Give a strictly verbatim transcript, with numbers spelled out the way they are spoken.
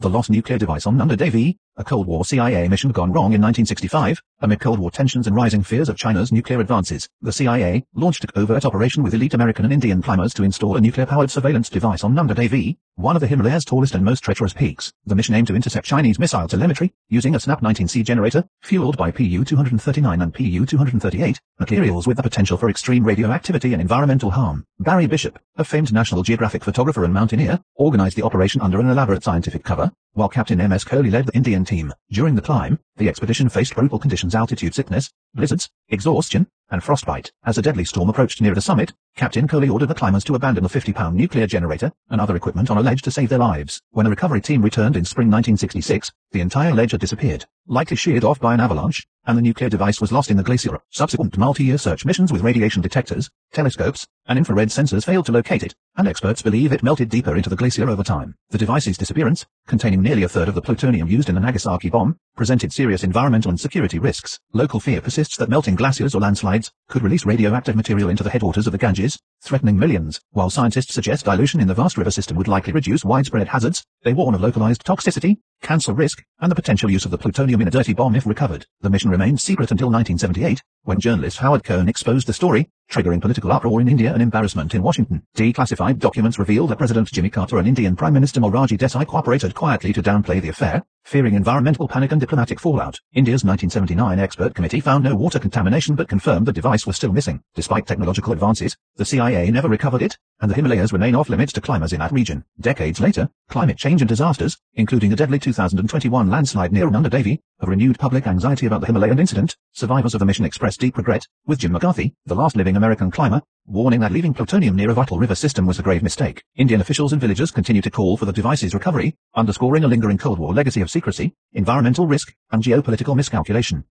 The lost nuclear device on Nanda Devi, a Cold War C I A mission gone wrong in nineteen sixty-five, amid Cold War tensions and rising fears of China's nuclear advances. The C I A launched an overt operation with elite American and Indian climbers to install a nuclear-powered surveillance device on Nanda Devi, one of the Himalayas' tallest and most treacherous peaks. The mission aimed to intercept Chinese missile telemetry, using a SNAP nineteen C generator, fueled by P U two thirty-nine and P U two thirty-eight, materials with the potential for extreme radioactivity and environmental harm. Barry Bishop, a famed National Geographic photographer and mountaineer, organized the operation under an elaborate scientific cover, while Captain M S Kohli led the Indian team. During the climb, the expedition faced brutal conditions: altitude sickness, blizzards, exhaustion, and frostbite. As a deadly storm approached near the summit, Captain Kohli ordered the climbers to abandon the fifty pound nuclear generator and other equipment on a ledge to save their lives. When a recovery team returned in spring nineteen sixty-six, the entire ledge had disappeared, likely sheared off by an avalanche, and the nuclear device was lost in the glacier. Subsequent multi-year search missions with radiation detectors, telescopes, and infrared sensors failed to locate it, and experts believe it melted deeper into the glacier over time. The device's disappearance, containing nearly a third of the plutonium used in the Nagasaki bomb, presented serious environmental and security risks. Local fear persists that melting glaciers or landslides could release radioactive material into the headwaters of the Ganges, threatening millions. While scientists suggest dilution in the vast river system would likely reduce widespread hazards, they warn of localized toxicity, cancer risk, and the potential use of the plutonium in a dirty bomb if recovered. The mission remained secret until nineteen seventy-eight, when journalist Howard Cohn exposed the story, triggering political uproar in India and embarrassment in Washington. Declassified documents reveal that President Jimmy Carter and Indian Prime Minister Morarji Desai cooperated quietly to downplay the affair, fearing environmental panic and diplomatic fallout. India's nineteen seventy-nine expert committee found no water contamination but confirmed the device was still missing. Despite technological advances, the C I A never recovered it, and the Himalayas remain off-limits to climbers in that region. Decades later, climate change and disasters, including a deadly two thousand twenty-one landslide near Nanda Devi, have renewed public anxiety about the Himalayan incident. Survivors of the mission expressed deep regret, with Jim McCarthy, the last living American climber, warning that leaving plutonium near a vital river system was a grave mistake. Indian officials and villagers continue to call for the device's recovery, underscoring a lingering Cold War legacy of secrecy, environmental risk, and geopolitical miscalculation.